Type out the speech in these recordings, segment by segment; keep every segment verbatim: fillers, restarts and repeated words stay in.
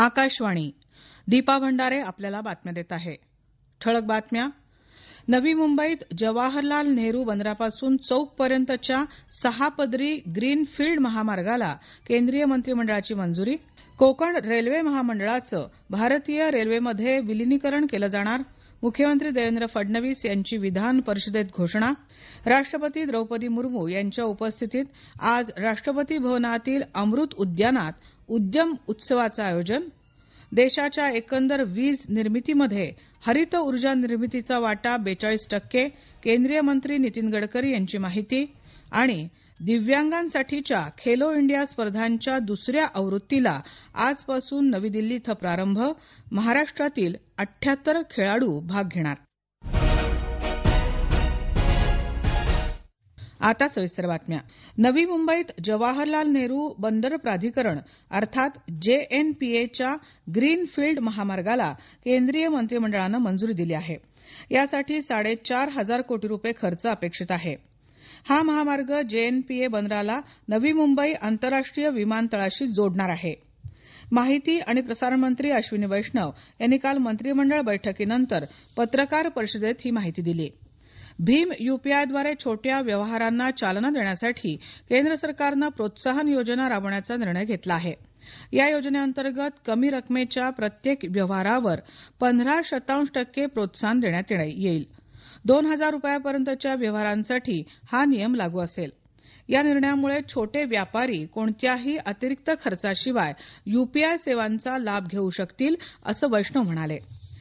आकाशवाणी. दीपा भंडारे आपल्याला बातम्या देत आहे. ठळक बातम्या. नवी मुंबईत जवाहरलाल नेहरू बंदरापासून चौक पर्यंतच्या सहा पदरी ग्रीन फील्ड महामार्गाला केंद्रीय मंत्रिमंडळाची मंजुरी. कोकण रेल्वे महामंडळाचं भारतीय रेल्वेमध्ये विलिनीकरण केलं जाणार. मुख्यमंत्री देवेंद्र फडणवीस यांची विधान परिषदेत घोषणा. राष्ट्रपती द्रौपदी मुर्मू यांच्या उपस्थितीत आज राष्ट्रपती भवनातील अमृत उद्यानात उद्यम उत्सवाचं आयोजन. देशाच्या एकंदर वीज निर्मितीमध्ये हरित ऊर्जा निर्मितीचा वाटा बेचाळीस टक्के. केंद्रीय मंत्री नितीन गडकरी यांची माहिती. आणि दिव्यांगांसाठीच्या खेलो इंडिया स्पर्धांच्या दुसऱ्या आवृत्तीला आजपासून नवी दिल्ली इथं प्रारंभ. महाराष्ट्रातील अठ्याहत्तर खेळाडू भाग घेणार. आता सविस्तर बातम्या. नवी मुंबईत जवाहरलाल नेहरू बंदर प्राधिकरण अर्थात जे एन पी ए च्या ग्रीन फील्ड महामार्गाला केंद्रीय मंत्रिमंडळानं मंजुरी दिली आहे. यासाठी साडेचार हजार कोटी रुपये खर्च अपेक्षित आहे. हा महामार्ग जे N P A बंदराला Navi Mumbai आंतरराष्ट्रीय विमानतळाशी जोडणार आहे. माहिती आणि प्रसारण मंत्री अश्विनी वैष्णव यांनी काल मंत्रिमंडळ बैठकीनंतर पत्रकार परिषदेत ही माहिती दिली. भीम यूपीआयद्वारे छोट्या व्यवहारांना चालना देण्यासाठी केंद्र सरकारनं प्रोत्साहन योजना राबवण्याचा निर्णय घेतला आहे. या योजनेअंतर्गत कमी रकमेच्या प्रत्येक व्यवहारावर पंधरा शतांश टक्के प्रोत्साहन देण्यात येईल. दोन हजार रुपयापर्यंतच्या व्यवहारांसाठी हा नियम लागू असेल. या निर्णयामुळे छोटे व्यापारी कोणत्याही अतिरिक्त खर्चाशिवाय यूपीआय सेवांचा लाभ घेऊ शकतील असं वैष्णव म्हणाले.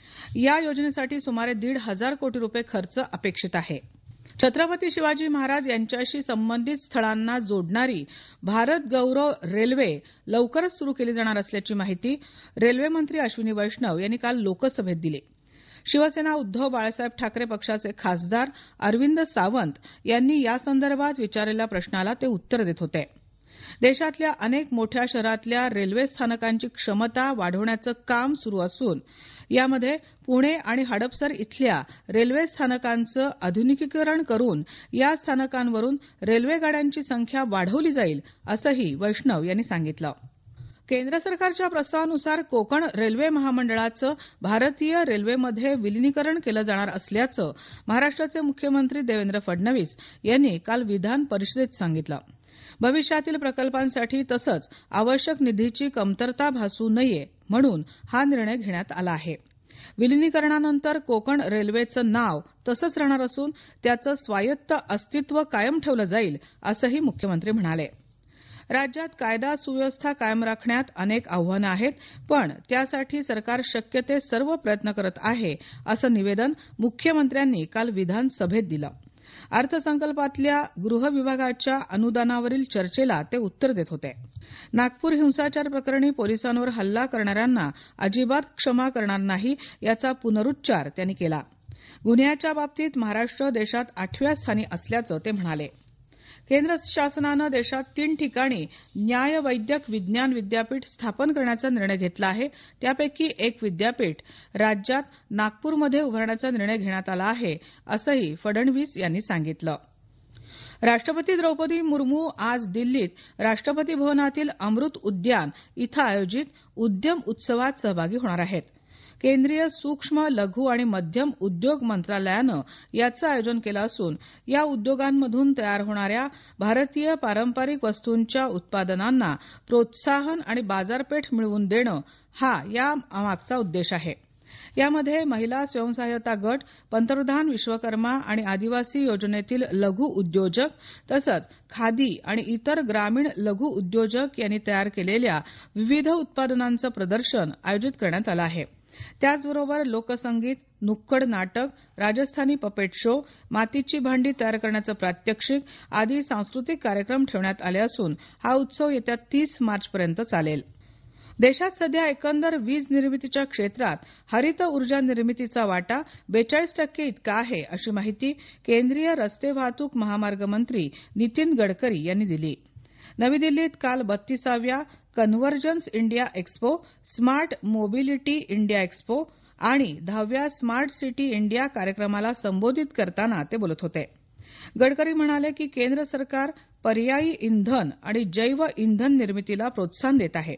या योजनेसाठी सुमारे दीड हजार कोटी रुपये खर्च अपेक्षित आहे. छत्रपती शिवाजी महाराज यांच्याशी संबंधित स्थळांना जोडणारी भारत गौरव रेल्वे लवकरच सुरू केली जाणार असल्याची माहिती रेल्वे मंत्री अश्विनी वैष्णव यांनी काल लोकसभेत दिली. शिवसेना उद्धव बाळासाहेब ठाकरे पक्षाचे खासदार अरविंद सावंत यांनी यासंदर्भात विचारलेल्या प्रश्नाला ते उत्तर देत होते. देशातल्या अनेक मोठ्या शहरातल्या रेल्वे स्थानकांची क्षमता वाढवण्याचं काम सुरू असून यामध्ये पुणे आणि हडपसर इथल्या रेल्वे स्थानकांचं आधुनिकीकरण करून या स्थानकांवरून रेल्वे गाड्यांची संख्या वाढवली जाईल असंही वैष्णव यांनी सांगितलं. केंद्र सरकारच्या प्रस्तावानुसार कोकण रेल्वे महामंडळाचं भारतीय रेल्वेमध्ये विलिनीकरण केलं जाणार असल्याचं महाराष्ट्राचे मुख्यमंत्री देवेंद्र फडणवीस यांनी काल विधान परिषदेत सांगितलं. भविष्यातील प्रकल्पांसाठी तसंच आवश्यक निधीची कमतरता भासू नये म्हणून हा निर्णय घेण्यात आला आहे. विलिनीकरणानंतर कोकण रेल्वेचं नाव तसंच राहणार असून त्याचं स्वायत्त अस्तित्व कायम ठेवलं जाईल असंही मुख्यमंत्री म्हणाले. राज्यात कायदा सुव्यवस्था कायम राखण्यात अनेक आव्हानं आहेत, पण त्यासाठी सरकार शक्य ते सर्व प्रयत्न करत आहे असं निवेदन मुख्यमंत्र्यांनी काल विधानसभेत दिलं. अर्थसंकल्पातल्या गृह विभागाच्या अनुदानावरील चर्चेला ते उत्तर देत होते. नागपूर हिंसाचार प्रकरणी पोलिसांवर हल्ला करणाऱ्यांना अजिबात क्षमा करणार नाही याचा पुनरुच्चार त्यांनी केला. गुन्ह्याच्या बाबतीत महाराष्ट्र देशात आठव्या स्थानी असल्याचं ते म्हणाले. केंद्र शासनानं देशात तीन ठिकाणी न्याय वैद्यक विज्ञान विद्यापीठ स्थापन करण्याचा निर्णय घेतला आहे. त्यापैकी एक विद्यापीठ राज्यात नागपूरमध्ये उभारण्याचा निर्णय घेण्यात आला आहे असंही फडणवीस यांनी सांगितलं. राष्ट्रपती द्रौपदी मुर्मू आज दिल्लीत राष्ट्रपती भवनातील अमृत उद्यान इथं आयोजित उद्यम उत्सवात सहभागी होणार आहेत. केंद्रीय सूक्ष्म लघु आणि मध्यम उद्योग मंत्रालयानं याचं आयोजन केलं असून या उद्योगांमधून तयार होणाऱ्या भारतीय पारंपरिक वस्तूंच्या उत्पादनांना प्रोत्साहन आणि बाजारपेठ मिळवून देणं हा या मागचा उद्देश आहे. यामध्ये महिला स्वयंसहाय्यता गट, पंतप्रधान विश्वकर्मा आणि आदिवासी योजनेतील लघु उद्योजक तसंच खादी आणि इतर ग्रामीण लघु उद्योजक यांनी तयार केलेल्या विविध उत्पादनांचं प्रदर्शन आयोजित करण्यात आलं आहे. त्याचबरोबर लोकसंगीत, नुक्कड नाटक, राजस्थानी पपेट शो, मातीची भांडी तयार करण्याचं प्रात्यक्षिक आदी सांस्कृतिक कार्यक्रम ठेवण्यात आले असून हा उत्सव येत्या तीस मार्चपर्यंत चालेल. देशात सध्या एकंदर वीज निर्मितीच्या क्षेत्रात हरित ऊर्जा निर्मितीचा वाटा बेचाळीस टक्के इतका आहे अशी माहिती केंद्रीय रस्ते वाहतूक महामार्ग मंत्री नितीन गडकरी यांनी दिली. नवी दिल्लीत काल बत्तीसाव्या convergence India expo, smart mobility India expo आणि दहाव्या स्मार्ट सिटी इंडिया कार्यक्रमाला संबोधित करताना ते बोलत होते. गडकरी म्हणाले की केंद्र सरकार पर्यायी इंधन आणि जैव इंधन निर्मितीला प्रोत्साहन देत आहे.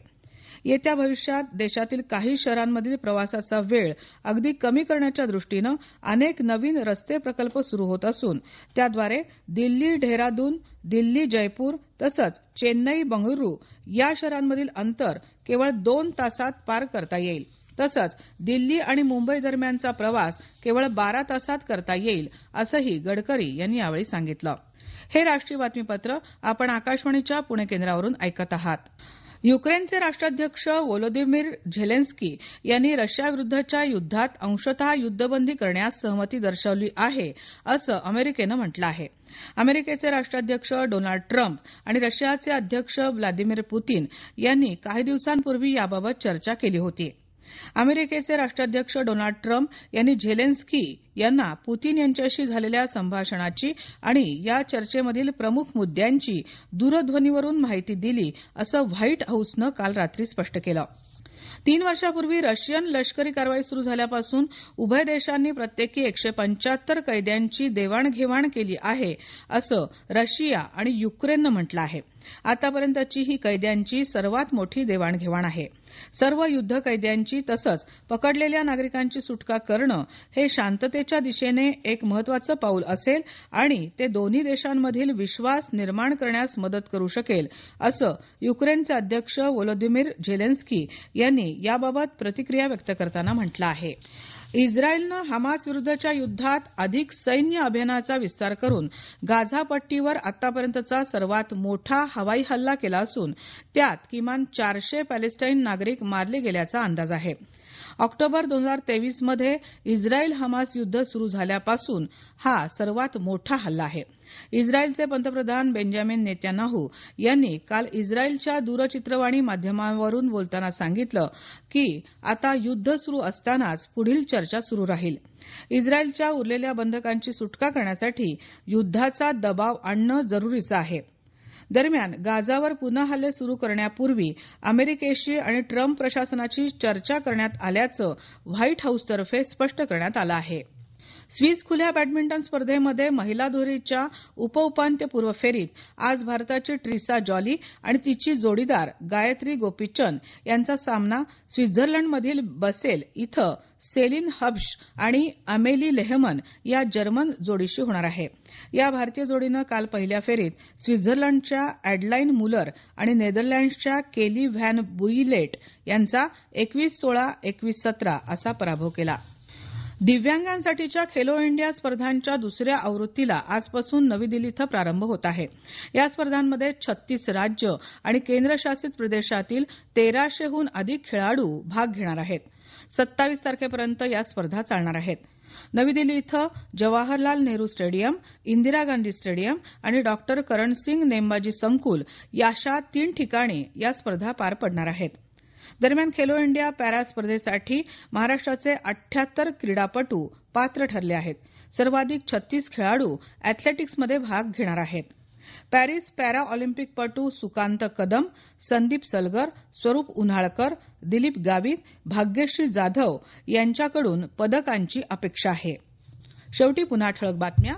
येत्या भविष्यात देशातील काही शहरांमधील प्रवासाचा वेळ अगदी कमी करण्याच्या दृष्टीनं अनेक नवीन रस्ते प्रकल्प सुरू होत असून त्याद्वारे दिल्ली डेहराडून, दिल्ली जयपूर तसंच चेन्नई बंगळुरू या शहरांमधील अंतर केवळ दोन तासात पार करता येईल. तसंच दिल्ली आणि मुंबई दरम्यानचा प्रवास केवळ बारा तासात करता येईल असंही गडकरी यांनी यावेळी सांगितलं. हे राष्ट्रीय बातमीपत्र आपण आकाशवाणीच्या पुणे केंद्रावरून ऐकत आहात. युक्रेनचे राष्ट्राध्यक्ष व्लोदिमीर झेलेन्स्की यांनी रशियाविरुद्धच्या युद्धात अंशतः युद्धबंदी करण्यास सहमती दर्शवली आहे असं अमेरिकेनं म्हटलं आहे. अमेरिकेचे राष्ट्राध्यक्ष डोनाल्ड ट्रम्प आणि रशियाचे अध्यक्ष व्लादिमीर पुतीन यांनी काही दिवसांपूर्वी याबाबत चर्चा केली होती. अमेरिकेचे राष्ट्राध्यक्ष डोनाल्ड ट्रम्प यांनी झेलेन्स्की यांना पुतीन यांच्याशी झालेल्या संभाषणाची आणि या चर्चेमधील प्रमुख मुद्द्यांची दूरध्वनीवरून माहिती दिली असं व्हाईट हाऊसनं काल रात्री स्पष्ट केलं. तीन वर्षापूर्वी रशियन लष्करी कारवाई सुरू झाल्यापासून उभय देशांनी प्रत्येकी एकशे पंच्याहत्तर कैद्यांची देवाणघेवाण केली आहे असं रशिया आणि युक्रेननं म्हटलं आहे. आतापर्यंतची ही कैद्यांची सर्वात मोठी देवाणघेवाण आहे. सर्व युद्ध कैद्यांची तसंच पकडलेल्या नागरिकांची सुटका करणं हे शांततेच्या दिशेने एक महत्वाचं पाऊल असेल आणि ते दोन्ही देशांमधील विश्वास निर्माण करण्यास मदत करू शकेल असं युक्रेनचे अध्यक्ष व्लोदिमीर झेलेन्स्की यांनी याबाबत प्रतिक्रिया व्यक्त करताना म्हटलं आहे. इस्रायलनं हमास विरुद्धच्या युद्धात अधिक सैन्य अभियानाचा विस्तार करून गाझा पट्टीवर आतापर्यंतचा सर्वात मोठा हवाई हल्ला केला असून त्यात किमान चारशे पॅलेस्टाईन नागरिक मारले गेल्याचा अंदाज आहे. ऑक्टोबर दोन हजार तेवीस मध्ये इस्रायल हमास युद्ध सुरू झाल्यापासून हा सर्वात मोठा हल्ला आहे. इस्रायलचे पंतप्रधान बेंजामिन नेतान्याहू यांनी काल इस्रायलच्या दूरचित्रवाणी माध्यमावरून बोलताना सांगितलं की आता युद्ध सुरू असतानाच पुढील चर्चा सुरू राहील. इस्रायलच्या उरलेल्या बंधकांची सुटका करण्यासाठी युद्धाचा दबाव आणणं जरुरीचं आहे. दरम्यान गाझावर पुन्हा हल्ले सुरू करण्यापूर्वी अमेरिकेशी आणि ट्रम्प प्रशासनाची चर्चा करण्यात आल्याचं व्हाईट हाऊसतर्फे स्पष्ट करण्यात आलं आहे. स्विस खुल्या बॅडमिंटन स्पर्धेमध्ये महिला दुहेरीच्या उपउपांत्यपूर्व फेरीत आज भारताची ट्रिसा जॉली आणि तिची जोडीदार गायत्री गोपीचंद यांचा सामना स्वित्झर्लंडमधील बसेल इथं सेलिन हब्श आणि अमेली लेहमन या जर्मन जोडीशी होणार आहे. या भारतीय जोडीनं काल पहिल्या फेरीत स्वित्झर्लंडच्या ॲडलाईन मुलर आणि नेदरलँड्सच्या केली व्हॅन बुईलेट यांचा एकवीस सोळा एकवीस सतरा असा पराभव केला. दिव्यांगांसाठीच्या खेलो इंडिया स्पर्धांच्या दुसऱ्या आवृत्तीला आजपासून नवी दिल्ली इथं प्रारंभ होत आहे. या स्पर्धांमध्ये छत्तीस राज्य आणि केंद्रशासित प्रदेशातील तेराशेहून अधिक खेळाडू भाग घेणार आहेत. सत्तावीस तारखेपर्यंत या स्पर्धा चालणार आहेत. नवी दिल्ली इथं जवाहरलाल नेहरू स्टेडियम, इंदिरा गांधी स्टेडियम आणि डॉक्टर करणसिंग नेमबाजी संकुल या अशा तीन ठिकाणी या स्पर्धा पार पडणार आहेत. दरम्यान खेलो इंडिया पॅरा स्पर्धेसाठी महाराष्ट्राचे अठ्ठ्याहत्तर क्रीडापटू पात्र ठरले आहेत. सर्वाधिक छत्तीस खेळाडू अॅथलेटिक्समध्ये भाग घेणार आहेत. पॅरिस पॅरा ऑलिम्पिकपटू सुकांत कदम, संदीप सलगर, स्वरूप उन्हाळकर, दिलीप गावित, भाग्यश्री जाधव यांच्याकडून पदकांची अपेक्षा आहे. शेवटी पुन्हा ठळक बातम्या.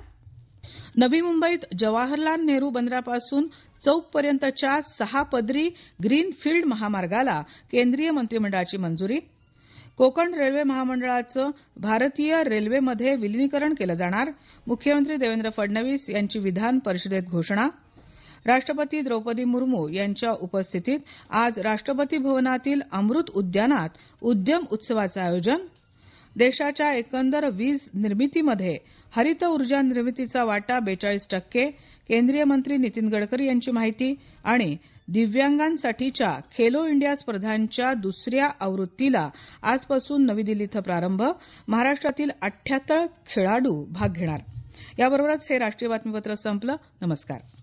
नवी मुंबईत जवाहरलाल नेहरू बंदरापासून चौकपर्यंतच्या सहा पदरी ग्रीनफील्ड महामार्गाला केंद्रीय मंत्रिमंडळाची मंजुरी. कोकण रेल्वे महामंडळाचं भारतीय रेल्वेमध्ये विलिनीकरण केलं जाणार. मुख्यमंत्री देवेंद्र फडणवीस यांची विधान परिषदेत घोषणा. राष्ट्रपती द्रौपदी मुर्मू यांच्या उपस्थितीत आज राष्ट्रपती भवनातील अमृत उद्यानात उद्यम उत्सवाचं आयोजन. देशाच्या एकंदर वीज निर्मितीमध्ये हरित ऊर्जा निर्मितीचा वाटा बेचाळीस टक्के. केंद्रीय मंत्री नितीन गडकरी यांची माहिती. आणि दिव्यांगांसाठीच्या खेलो इंडिया स्पर्धांच्या दुसऱ्या आवृत्तीला आजपासून नवी दिल्ली इथं प्रारंभ. महाराष्ट्रातील अठ्ठ्याहत्तर खेळाडू भाग घेणार. याबरोबरच हे राष्ट्रीय बातमीपत्र संपलं. नमस्कार.